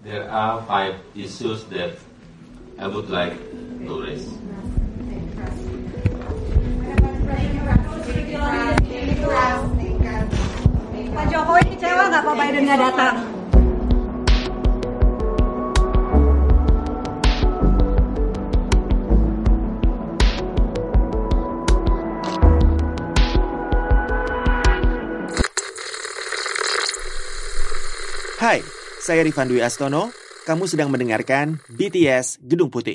There are 5 issues that I would like to raise. Pak Jokowi kecewa nggak Pak Biden nggak datang? Hai, saya Rifan Dwi Astono. Kamu sedang mendengarkan BTS Gedung Putih.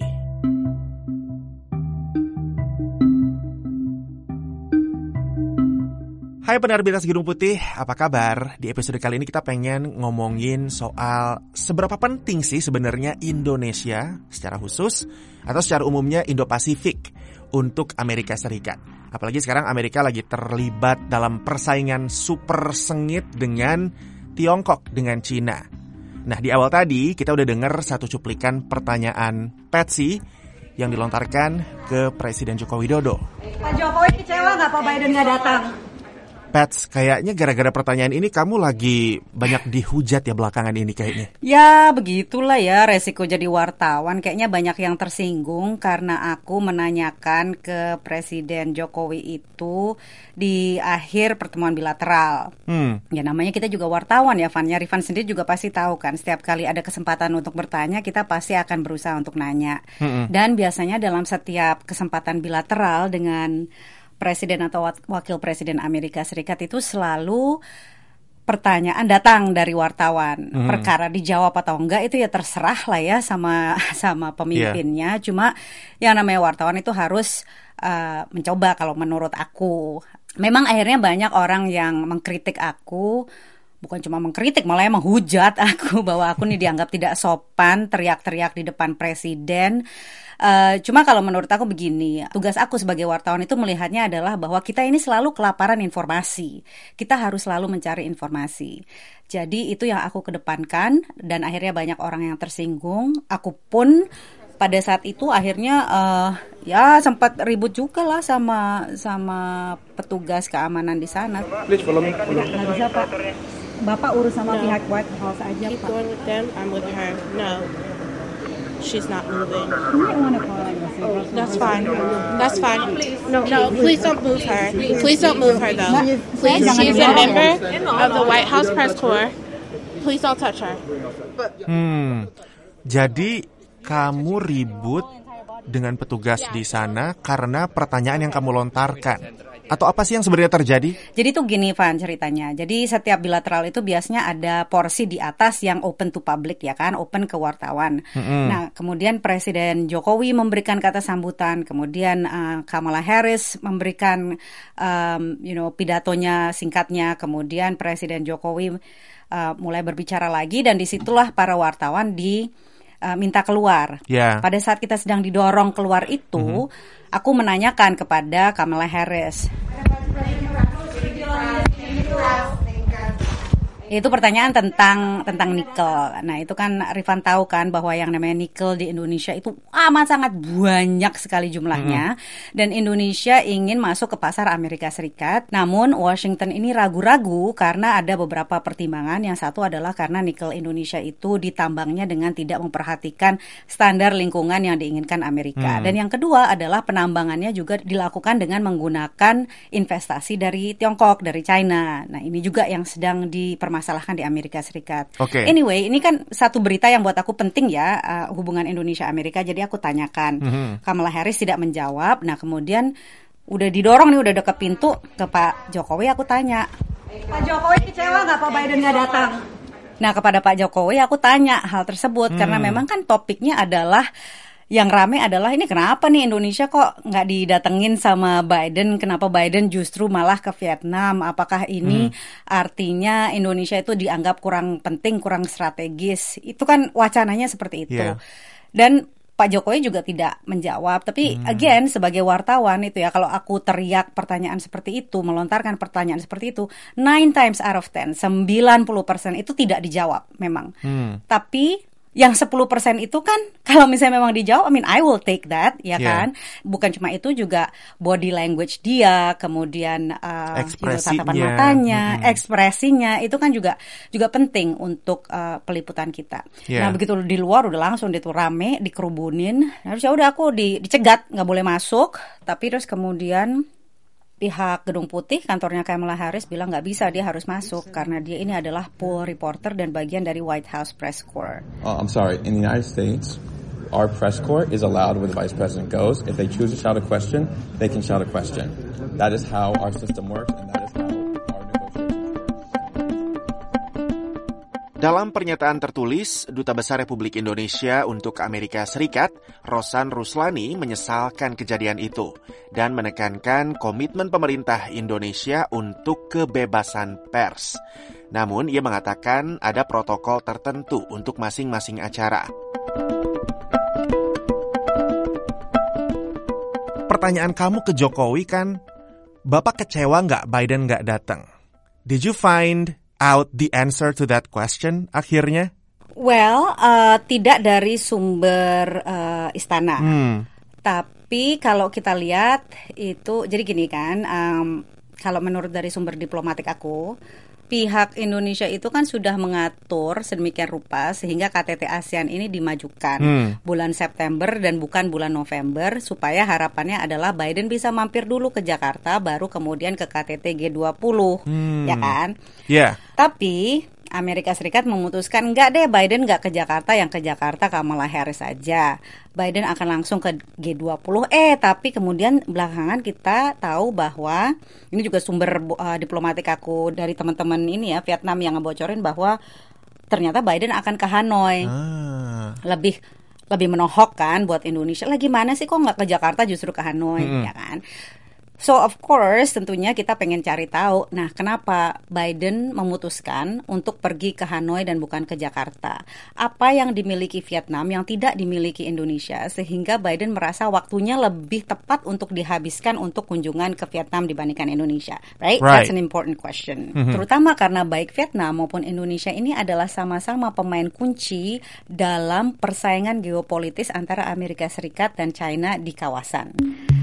Hai pendengar BTS Gedung Putih, apa kabar? Di episode kali ini kita pengen ngomongin soal seberapa penting sih sebenarnya Indonesia secara khusus atau secara umumnya Indo-Pasifik untuk Amerika Serikat. Apalagi sekarang Amerika lagi terlibat dalam persaingan super sengit dengan Tiongkok, dengan Cina. Nah, di awal tadi kita udah dengar satu cuplikan pertanyaan Patsy yang dilontarkan ke Presiden Joko Widodo. Pak Jokowi kecewa nggak Pak Biden nggak datang? Pats, kayaknya gara-gara pertanyaan ini kamu lagi banyak dihujat ya belakangan ini kayaknya. Ya, begitulah ya resiko jadi wartawan. Kayaknya banyak yang tersinggung karena aku menanyakan ke Presiden Jokowi itu di akhir pertemuan bilateral. Ya namanya kita juga wartawan ya, Van. Ya, Rifan sendiri juga pasti tahu kan, setiap kali ada kesempatan untuk bertanya, kita pasti akan berusaha untuk nanya. Dan biasanya dalam setiap kesempatan bilateral dengan Presiden atau Wakil Presiden Amerika Serikat itu selalu pertanyaan datang dari wartawan. Perkara dijawab atau enggak itu ya terserah lah ya sama pemimpinnya. Cuma yang namanya wartawan itu harus mencoba kalau menurut aku. Memang akhirnya banyak orang yang mengkritik aku. Bukan cuma mengkritik, malah yang menghujat aku bahwa aku nih dianggap tidak sopan, teriak-teriak di depan presiden. Cuma kalau menurut aku begini, tugas aku sebagai wartawan itu melihatnya adalah bahwa kita ini selalu kelaparan informasi. Kita harus selalu mencari informasi. Jadi itu yang aku kedepankan dan akhirnya banyak orang yang tersinggung. Aku pun pada saat itu akhirnya ya sempat ribut juga lah sama petugas keamanan di sana. Please follow me. Nggak bisa Pak. Bapak urus sama pihak White House aja Keep Pak. going with them. I'm with her. No. She's not moving. That's fine. That's fine. No, please don't move her. Please don't move her though. Please, she's a member of the White House press corps. Please don't touch her. Jadi kamu ribut dengan petugas di sana karena pertanyaan yang kamu lontarkan. Atau apa sih yang sebenarnya terjadi? Jadi tuh gini Van ceritanya. Jadi setiap bilateral itu biasanya ada porsi di atas yang open to public ya kan, open ke wartawan. Nah, kemudian Presiden Jokowi memberikan kata sambutan, kemudian Kamala Harris memberikan pidatonya singkatnya, kemudian Presiden Jokowi mulai berbicara lagi dan disitulah para wartawan minta keluar. Pada saat kita sedang didorong keluar itu, aku menanyakan kepada Kamala Harris. Itu pertanyaan tentang nikel. Nah, itu kan Rifan tahu kan bahwa yang namanya nikel di Indonesia itu amat sangat banyak sekali jumlahnya. Dan Indonesia ingin masuk ke pasar Amerika Serikat. Namun Washington ini ragu-ragu karena ada beberapa pertimbangan. Yang satu adalah karena nikel Indonesia itu ditambangnya dengan tidak memperhatikan standar lingkungan yang diinginkan Amerika. Dan yang kedua adalah penambangannya juga dilakukan dengan menggunakan investasi dari Tiongkok, dari China. Nah, ini juga yang sedang dipermasalahkan di Amerika Serikat. Anyway, ini kan satu berita yang buat aku penting ya, hubungan Indonesia-Amerika. Jadi aku tanyakan. Kamala Harris tidak menjawab. Nah, kemudian udah didorong nih, udah deket pintu ke Pak Jokowi, aku tanya. Pak Jokowi kecewa nggak Pak Biden nggak datang? Nah, kepada Pak Jokowi aku tanya hal tersebut. Karena memang kan topiknya adalah yang rame adalah ini kenapa nih Indonesia kok nggak didatengin sama Biden? Kenapa Biden justru malah ke Vietnam? Apakah ini artinya Indonesia itu dianggap kurang penting, kurang strategis? Itu kan wacananya seperti itu. Dan Pak Jokowi juga tidak menjawab. Tapi again sebagai wartawan itu ya, kalau aku teriak pertanyaan seperti itu, melontarkan pertanyaan seperti itu, 9 times out of 10, 90% itu tidak dijawab memang. Tapi Yang 10% itu kan kalau misalnya memang dijawab, I mean I will take that, ya kan? Bukan cuma itu, juga body language dia, kemudian tatapan matanya, ekspresinya itu kan juga penting untuk peliputan kita. Nah, begitu di luar udah langsung itu rame, dikerubunin. Harus ya udah aku dicegat, nggak boleh masuk. Tapi terus kemudian pihak Gedung Putih, kantornya Kamala Harris bilang nggak bisa, dia harus masuk karena dia ini adalah pool reporter dan bagian dari White House Press Corps. I'm sorry, in the United States, our press corps is allowed where the vice president goes. If they choose to shout a question, they can shout a question. That is how our system works, and that is how our negotiations work. Dalam pernyataan tertulis, Duta Besar Republik Indonesia untuk Amerika Serikat, Rosan Ruslani, menyesalkan kejadian itu dan menekankan komitmen pemerintah Indonesia untuk kebebasan pers. Namun, ia mengatakan ada protokol tertentu untuk masing-masing acara. Pertanyaan kamu ke Jokowi kan, Bapak kecewa nggak Biden nggak datang? Did you find out the answer to that question akhirnya? Well, tidak dari sumber istana. Tapi kalau kita lihat itu, jadi gini kan, kalau menurut dari sumber diplomatik aku, pihak Indonesia itu kan sudah mengatur sedemikian rupa sehingga KTT ASEAN ini dimajukan bulan September dan bukan bulan November, supaya harapannya adalah Biden bisa mampir dulu ke Jakarta baru kemudian ke KTT G20, ya kan? Yeah. Tapi Amerika Serikat memutuskan enggak deh, Biden enggak ke Jakarta, yang ke Jakarta Kamala Harris saja. Biden akan langsung ke G20. Tapi kemudian belakangan kita tahu bahwa, ini juga sumber diplomatik aku dari teman-teman ini ya, Vietnam, yang ngebocorin bahwa ternyata Biden akan ke Hanoi. Lebih menohok kan buat Indonesia. Lah gimana sih kok nggak ke Jakarta justru ke Hanoi, ya kan? So of course tentunya kita pengen cari tahu, nah kenapa Biden memutuskan untuk pergi ke Hanoi dan bukan ke Jakarta? Apa yang dimiliki Vietnam yang tidak dimiliki Indonesia sehingga Biden merasa waktunya lebih tepat untuk dihabiskan untuk kunjungan ke Vietnam dibandingkan Indonesia, right? That's an important question. Terutama karena baik Vietnam maupun Indonesia ini adalah sama-sama pemain kunci dalam persaingan geopolitis antara Amerika Serikat dan China di kawasan.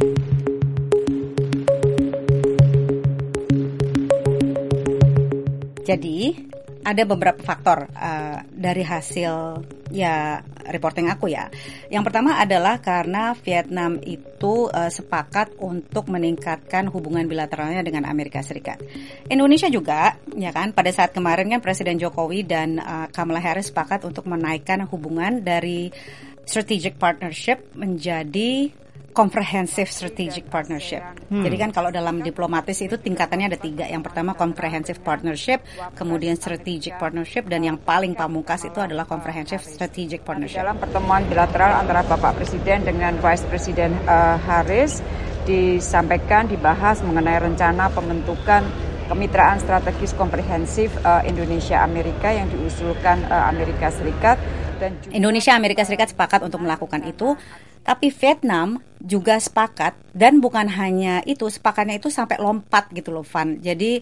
Jadi ada beberapa faktor dari hasil reporting aku ya. Yang pertama adalah karena Vietnam itu sepakat untuk meningkatkan hubungan bilateralnya dengan Amerika Serikat. Indonesia juga, ya kan, pada saat kemarin kan Presiden Jokowi dan Kamala Harris sepakat untuk menaikkan hubungan dari strategic partnership menjadi comprehensive strategic partnership. Jadi kan kalau dalam diplomatis itu tingkatannya ada 3. Yang pertama comprehensive partnership, kemudian strategic partnership, dan yang paling pamungkas itu adalah comprehensive strategic partnership. Dalam pertemuan bilateral antara Bapak Presiden dengan Vice President Harris disampaikan, dibahas mengenai rencana pembentukan kemitraan strategis komprehensif Indonesia-Amerika yang diusulkan Amerika Serikat. Dan Indonesia Amerika Serikat sepakat untuk melakukan itu. Tapi Vietnam juga sepakat, dan bukan hanya itu, sepakatnya itu sampai lompat gitu loh, Van. Jadi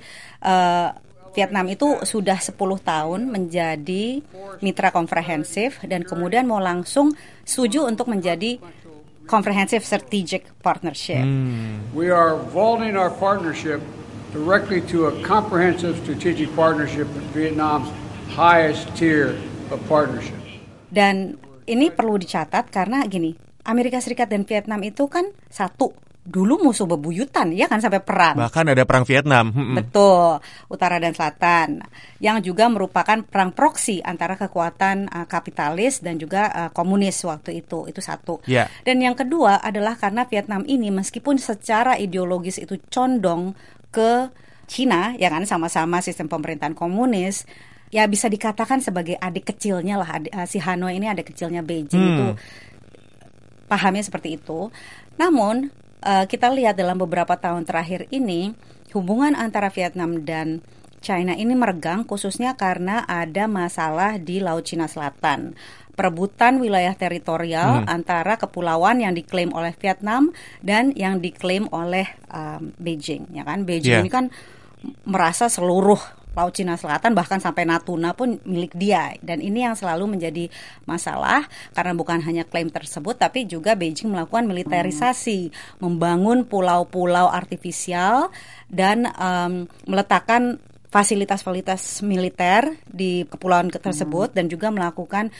Vietnam itu sudah 10 tahun menjadi mitra komprehensif dan kemudian mau langsung setuju untuk menjadi comprehensive strategic partnership. We are vaulting our partnership directly to a comprehensive strategic partnership in Vietnam's highest tier of partnership. Dan ini perlu dicatat karena gini, Amerika Serikat dan Vietnam itu kan satu, dulu musuh bebuyutan, ya kan, sampai perang. Bahkan ada perang Vietnam. Betul, utara dan selatan, yang juga merupakan perang proksi antara kekuatan kapitalis dan juga komunis waktu itu satu. Yeah. Dan yang kedua adalah karena Vietnam ini meskipun secara ideologis itu condong ke Cina, ya kan, sama-sama sistem pemerintahan komunis, ya bisa dikatakan sebagai adik kecilnya lah, si Hanoi ini adik kecilnya Beijing itu. Pahamnya seperti itu. Namun kita lihat dalam beberapa tahun terakhir ini hubungan antara Vietnam dan China ini meregang, khususnya karena ada masalah di Laut Cina Selatan. Perebutan wilayah teritorial antara kepulauan yang diklaim oleh Vietnam dan yang diklaim oleh Beijing, ya kan? Beijing ini kan merasa seluruh Laut Cina Selatan, bahkan sampai Natuna pun milik dia. Dan ini yang selalu menjadi masalah karena bukan hanya klaim tersebut, tapi juga Beijing melakukan militerisasi, membangun pulau-pulau artifisial dan meletakkan fasilitas-fasilitas militer di kepulauan tersebut dan juga melakukan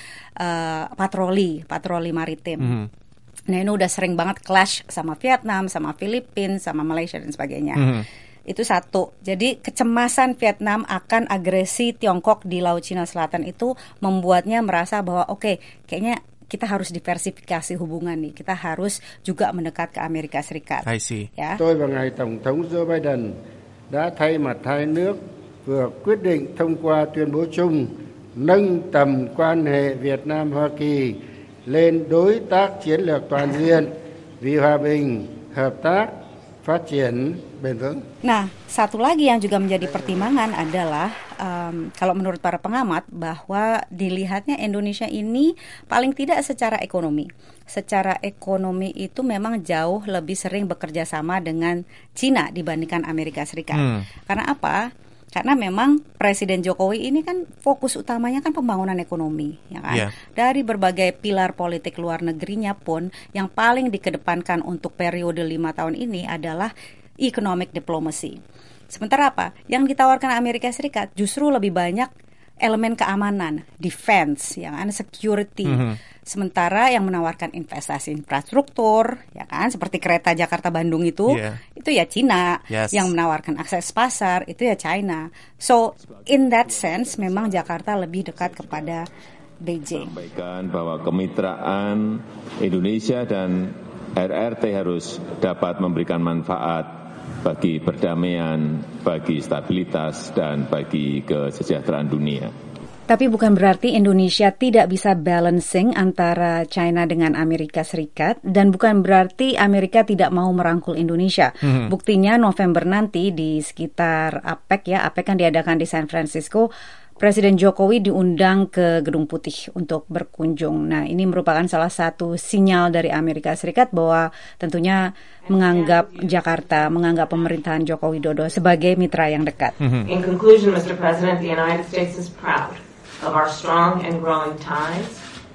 patroli maritim. Nah, ini udah sering banget clash sama Vietnam, sama Filipina, sama Malaysia dan sebagainya. Itu satu. Jadi kecemasan Vietnam akan agresi Tiongkok di Laut Cina Selatan itu membuatnya merasa bahwa oke, kayaknya kita harus diversifikasi hubungan nih. Kita harus juga mendekat ke Amerika Serikat. I see. Ya. Tôi và ngài Tổng thống Joe Biden đã thay mặt hai nước vừa quyết định thông qua tuyên bố chung nâng tầm quan hệ Việt Nam-Hoa Kỳ lên đối tác chiến lược toàn diện vì hòa bình, hợp tác, phát triển bền vững. Nah, satu lagi yang juga menjadi pertimbangan adalah kalau menurut para pengamat bahwa dilihatnya Indonesia ini paling tidak secara ekonomi. Secara ekonomi itu memang jauh lebih sering bekerja sama dengan Cina dibandingkan Amerika Serikat. Karena apa? Karena memang Presiden Jokowi ini kan fokus utamanya kan pembangunan ekonomi, ya kan? Yeah. Dari berbagai pilar politik luar negerinya pun yang paling dikedepankan untuk periode 5 tahun ini adalah economic diplomacy. Sementara apa? Yang ditawarkan Amerika Serikat justru lebih banyak elemen keamanan, defense, ya kan, security. Sementara yang menawarkan investasi infrastruktur, ya kan, seperti kereta Jakarta-Bandung itu ya Cina. Yes. Yang menawarkan akses pasar, itu ya China. So, in that sense, memang Jakarta lebih dekat kepada Beijing. Sampaikan bahwa kemitraan Indonesia dan RRT harus dapat memberikan manfaat bagi perdamaian, bagi stabilitas, dan bagi kesejahteraan dunia. Tapi bukan berarti Indonesia tidak bisa balancing antara China dengan Amerika Serikat, dan bukan berarti Amerika tidak mau merangkul Indonesia. Buktinya November nanti di sekitar APEC kan diadakan di San Francisco, Presiden Jokowi diundang ke Gedung Putih untuk berkunjung. Nah, ini merupakan salah satu sinyal dari Amerika Serikat bahwa tentunya menganggap Jakarta, menganggap pemerintahan Joko Widodo sebagai mitra yang dekat. In conclusion, Mr. President, the United States is proud of our strong and growing ties.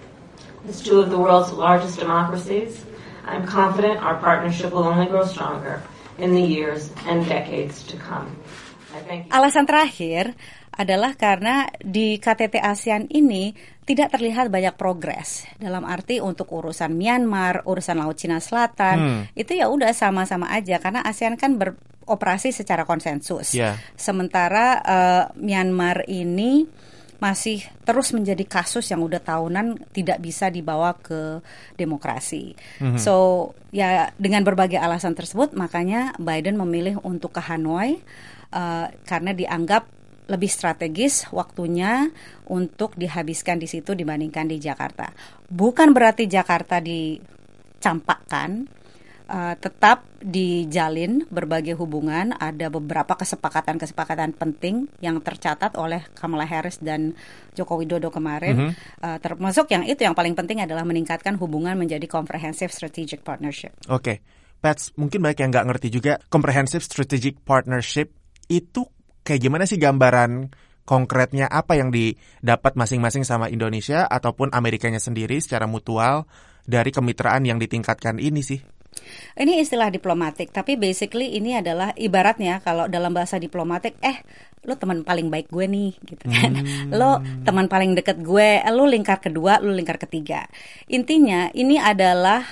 As two of the world's largest democracies, I'm confident our partnership will only grow stronger in the years and decades to come. Alasan terakhir adalah karena di KTT ASEAN ini tidak terlihat banyak progres. Dalam arti untuk urusan Myanmar, urusan Laut Cina Selatan, itu ya udah sama-sama aja karena ASEAN kan beroperasi secara konsensus. Sementara Myanmar ini masih terus menjadi kasus yang udah tahunan tidak bisa dibawa ke demokrasi. So, ya dengan berbagai alasan tersebut makanya Biden memilih untuk ke Hanoi karena dianggap lebih strategis waktunya untuk dihabiskan di situ dibandingkan di Jakarta. Bukan berarti Jakarta dicampakkan, tetap dijalin berbagai hubungan. Ada beberapa kesepakatan-kesepakatan penting yang tercatat oleh Kamala Harris dan Joko Widodo kemarin. Termasuk yang paling penting adalah meningkatkan hubungan menjadi Comprehensive Strategic Partnership. Oke, Pats, mungkin banyak yang nggak ngerti juga Comprehensive Strategic Partnership itu kayak gimana sih gambaran konkretnya, apa yang didapat masing-masing sama Indonesia ataupun Amerikanya sendiri secara mutual dari kemitraan yang ditingkatkan ini sih? Ini istilah diplomatik, tapi basically ini adalah ibaratnya kalau dalam bahasa diplomatik, lo teman paling baik gue nih, gitu kan. Lo teman paling deket gue, lo lingkar kedua, lo lingkar ketiga. Intinya ini adalah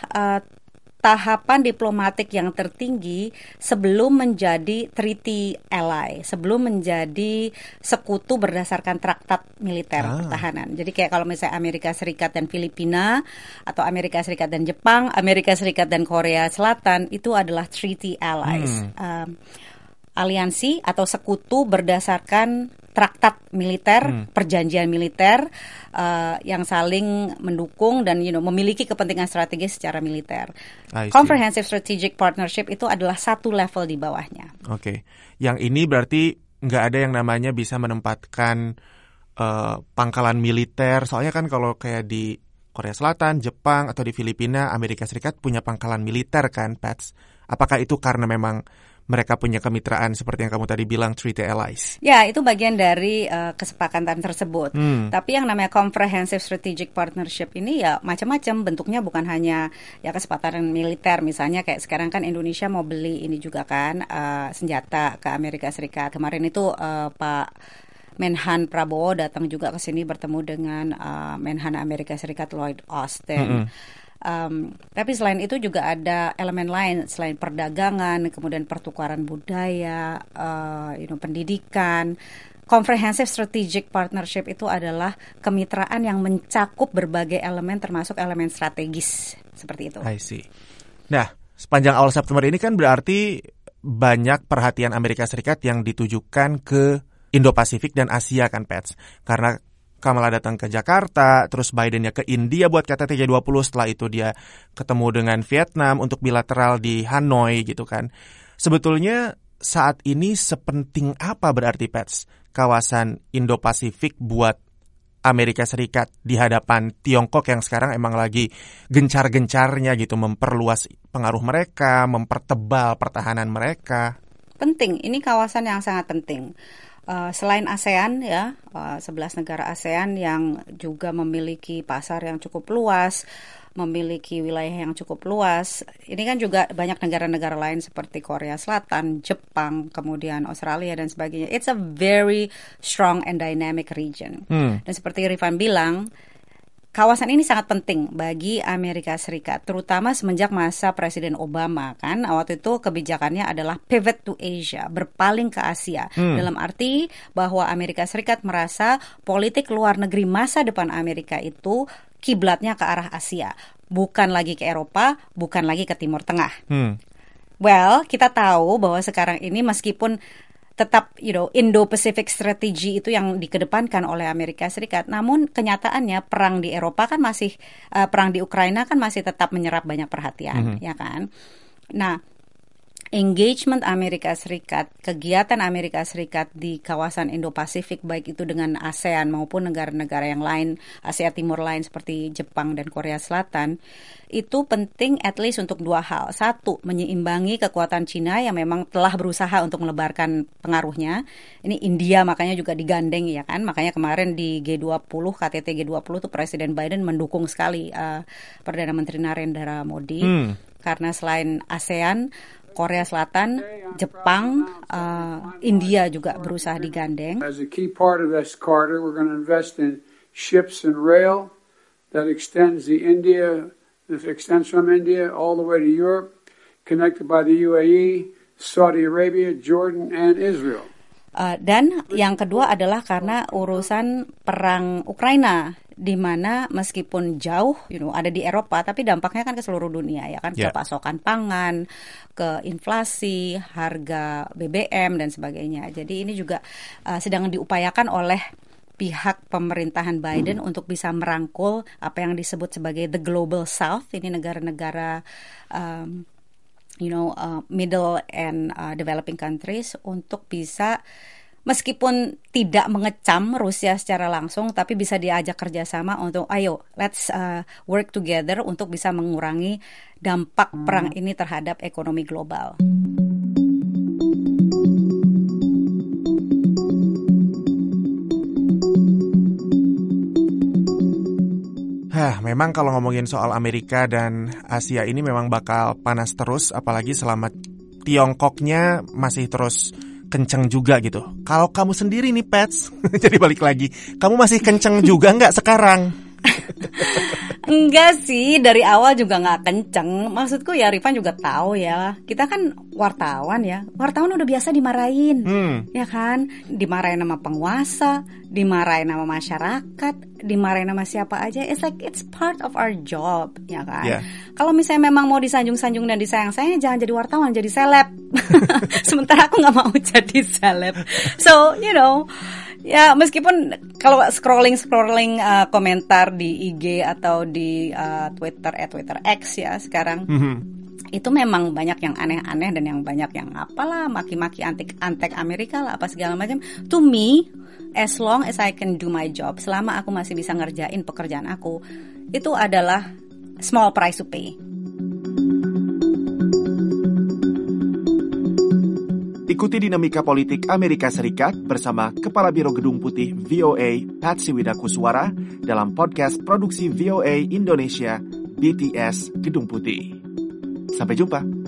tahapan diplomatik yang tertinggi sebelum menjadi treaty ally, sebelum menjadi sekutu berdasarkan traktat militer pertahanan. Jadi kayak kalau misalnya Amerika Serikat dan Filipina, atau Amerika Serikat dan Jepang, Amerika Serikat dan Korea Selatan, itu adalah treaty allies. Aliansi atau sekutu berdasarkan traktat militer, perjanjian militer yang saling mendukung dan memiliki kepentingan strategis secara militer. Comprehensive Strategic Partnership itu adalah satu level di bawahnya. Oke, yang ini berarti nggak ada yang namanya bisa menempatkan pangkalan militer. Soalnya kan kalau kayak di Korea Selatan, Jepang, atau di Filipina, Amerika Serikat punya pangkalan militer kan, Pats? Apakah itu karena memang mereka punya kemitraan seperti yang kamu tadi bilang, Treaty Allies. Ya, itu bagian dari kesepakatan tersebut. Tapi yang namanya Comprehensive Strategic Partnership ini ya macam-macam bentuknya, bukan hanya ya kesepakatan militer. Misalnya kayak sekarang kan Indonesia mau beli ini juga kan senjata ke Amerika Serikat. Kemarin itu Pak Menhan Prabowo datang juga ke sini bertemu dengan Menhan Amerika Serikat Lloyd Austin. Tapi selain itu juga ada elemen lain selain perdagangan, kemudian pertukaran budaya, pendidikan. Comprehensive Strategic Partnership itu adalah kemitraan yang mencakup berbagai elemen termasuk elemen strategis seperti itu. I see. Nah, sepanjang awal September ini kan berarti banyak perhatian Amerika Serikat yang ditujukan ke Indo-Pasifik dan Asia kan, Pets. Karena Kamala datang ke Jakarta, terus Bidennya ke India buat KTT G20, setelah itu dia ketemu dengan Vietnam untuk bilateral di Hanoi gitu kan. Sebetulnya saat ini sepenting apa berarti, Pets, kawasan Indo-Pasifik buat Amerika Serikat di hadapan Tiongkok yang sekarang emang lagi gencar-gencarnya gitu memperluas pengaruh mereka, mempertebal pertahanan mereka? Penting, ini kawasan yang sangat penting. Selain ASEAN ya, 11 negara ASEAN yang juga memiliki pasar yang cukup luas, memiliki wilayah yang cukup luas. Ini kan juga banyak negara-negara lain seperti Korea Selatan, Jepang, kemudian Australia dan sebagainya. It's a very strong and dynamic region. Dan seperti Rifan bilang, kawasan ini sangat penting bagi Amerika Serikat, terutama semenjak masa Presiden Obama kan. Waktu itu kebijakannya adalah pivot to Asia, berpaling ke Asia. Dalam arti bahwa Amerika Serikat merasa politik luar negeri masa depan Amerika itu kiblatnya ke arah Asia, bukan lagi ke Eropa, bukan lagi ke Timur Tengah. Well, kita tahu bahwa sekarang ini meskipun tetap Indo-Pacific Strategy itu yang dikedepankan oleh Amerika Serikat. Namun kenyataannya perang di Eropa kan masih, perang di Ukraina kan masih tetap menyerap banyak perhatian, ya kan? Nah, engagement Amerika Serikat, kegiatan Amerika Serikat di kawasan Indo-Pasifik, baik itu dengan ASEAN maupun negara-negara yang lain, Asia Timur lain seperti Jepang dan Korea Selatan, itu penting at least untuk dua hal. Satu, menyeimbang kekuatan Cina yang memang telah berusaha untuk melebarkan pengaruhnya. Ini India makanya juga digandeng ya kan. Makanya kemarin di G20, KTT G20 tuh Presiden Biden mendukung sekali Perdana Menteri Narendra Modi. Karena selain ASEAN, Korea Selatan, Jepang, India juga berusaha digandeng. As a key part of this corridor, we're going to invest in ships and rail that extends from India all the way to Europe, connected by the UAE, Saudi Arabia, Jordan, and Israel. Dan yang kedua adalah karena urusan perang Ukraina, di mana meskipun jauh, ada di Eropa, tapi dampaknya kan ke seluruh dunia ya kan, ke pasokan pangan, ke inflasi, harga BBM dan sebagainya. Jadi ini juga sedang diupayakan oleh pihak pemerintahan Biden untuk bisa merangkul apa yang disebut sebagai the global south, ini negara-negara middle and developing countries, untuk bisa meskipun tidak mengecam Rusia secara langsung, tapi bisa diajak kerjasama untuk ayo let's work together untuk bisa mengurangi dampak perang ini terhadap ekonomi global. Memang kalau ngomongin soal Amerika dan Asia ini memang bakal panas terus, apalagi selama Tiongkoknya masih terus kenceng juga gitu. Kalau kamu sendiri nih, Pets, jadi balik lagi, kamu masih kenceng juga nggak sekarang? Enggak sih, dari awal juga nggak kenceng. Maksudku ya, Rifan juga tahu ya, kita kan wartawan ya. Wartawan udah biasa dimarahin, ya kan? Dimarahin sama penguasa, dimarahin sama masyarakat, dimarahin sama siapa aja. It's like it's part of our job, ya kan? Yeah. Kalau misalnya memang mau disanjung-sanjung dan disayang-sayang, jangan jadi wartawan, jadi seleb. Sementara aku nggak mau jadi seleb. So, ya meskipun kalau scrolling komentar di IG atau di Twitter X ya sekarang, itu memang banyak yang aneh-aneh dan yang banyak yang apalah, maki-maki antek Amerika lah apa segala macam. To me, as long as I can do my job, selama aku masih bisa ngerjain pekerjaan aku, itu adalah small price to pay. Ikuti dinamika politik Amerika Serikat bersama Kepala Biro Gedung Putih VOA, Patsy Widakuswara, dalam podcast produksi VOA Indonesia, BTS Gedung Putih. Sampai jumpa.